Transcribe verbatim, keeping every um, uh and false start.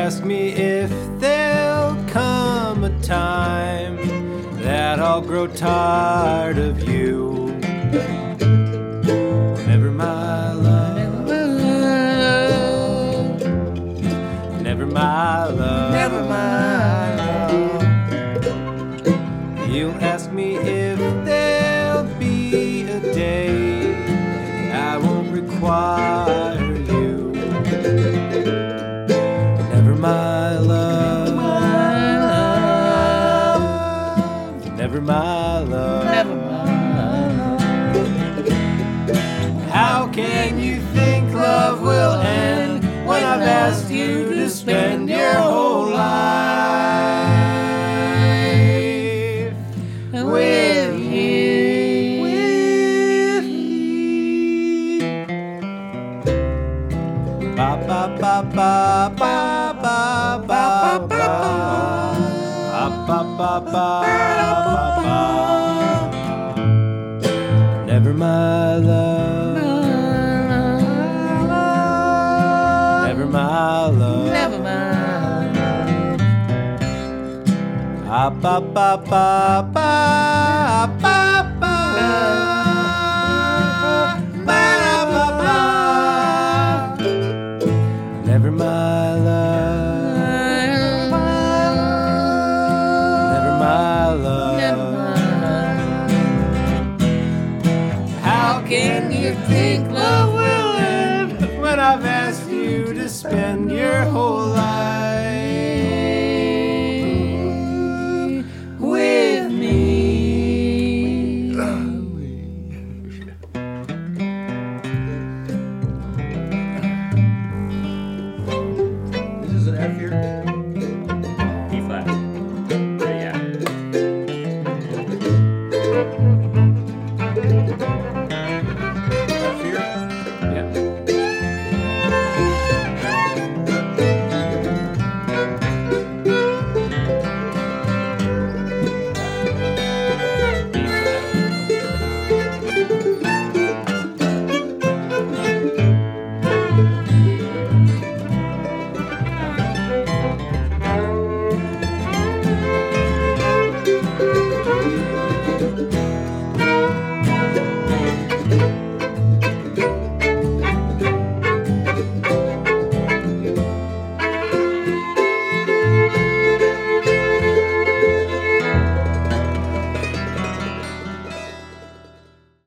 ask me if there'll come a time that I'll grow tired of you. Never my love, never my love, Never my love. You'll ask me if there'll be a day I won't require you. Never my love, never my love, Never my love. How can you think love will end when I've asked you to spend your whole life with me? With me. Ba ba ba ba ba ba ba ba ba ba ba ba. Never my love, never my love, Never my love. ah ba ba ba ba ba ba ba ba ba. Never my love, never my love. Never my love. How can you think love will end When I've asked you to spend your whole life with me? This is an F here. E flat. Uh, yeah.